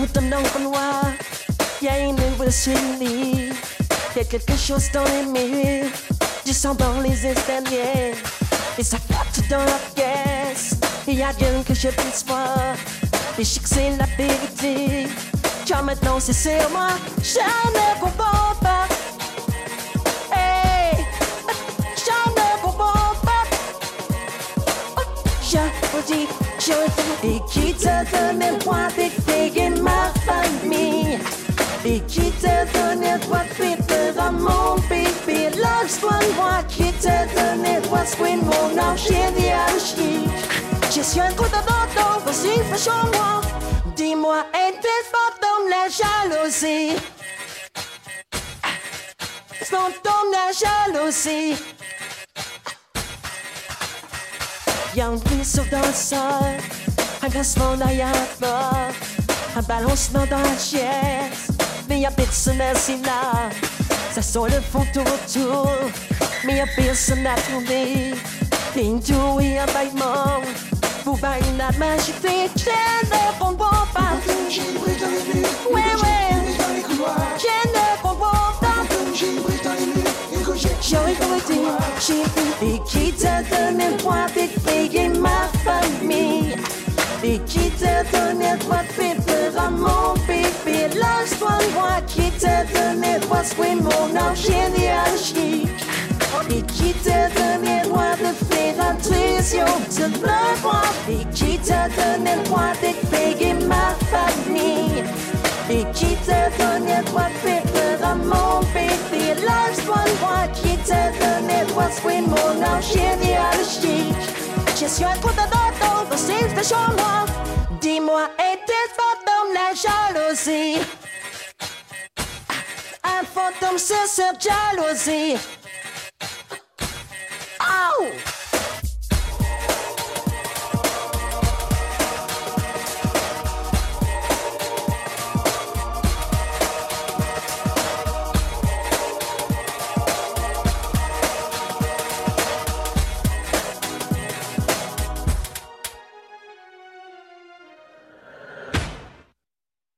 tout un endroit, y a une évolution. Y'a quelque chose dans les murs, du sang dans les escaliers, et ça flotte dans la pièce. Et y'a rien que je puisse voir, et je sais que c'est la vérité. Car maintenant c'est sur moi, je ne comprends pas. Hey, je ne comprends pas. Je vous dis, je et qui te donne le droit d'éclairer ma famille, et qui te donne le droit de vivre à mon bébé. Lâche-toi moi qui te donne le droit de jouer mon ange hiérarchique. Je suis un coup de bâton, vas-y fais-moi. Dis-moi, est-ce pas dans la jalousie? Sans dans la jalousie. Y'a un ruisseau dans le sol, un grincement derrière la porte, un balancement dans la chaise, mais y'a personne assis là. Ça sent le fond tout autour, mais y'a personne à trouver. Une tour et un bâillement, pour voir une âme agitée. Je ne comprends pas. Ouais, ouais. Je ne comprends pas. J'aurais compris, j'ai vu. Et qui te donne le droit d'éclairer ma famille, et qui te donne le droit de vivre à mon bébé. Lâche-toi moi qui te donne le droit de jouer mon ange hiérarchique, et qui te donne le droit de faire intrusion sur le roi, et qui te donne le droit d'éclairer ma famille, et qui te donne le droit de vivre à mon bébé. Lâche-toi moi qui te donne le droit de jouer mon ange hiérarchique. Je suis un coup de bâton, vas-y fais sur moi. Dis-moi, est-ce pas dans la jalousie? Un fantôme sur cette jalousie. Oh!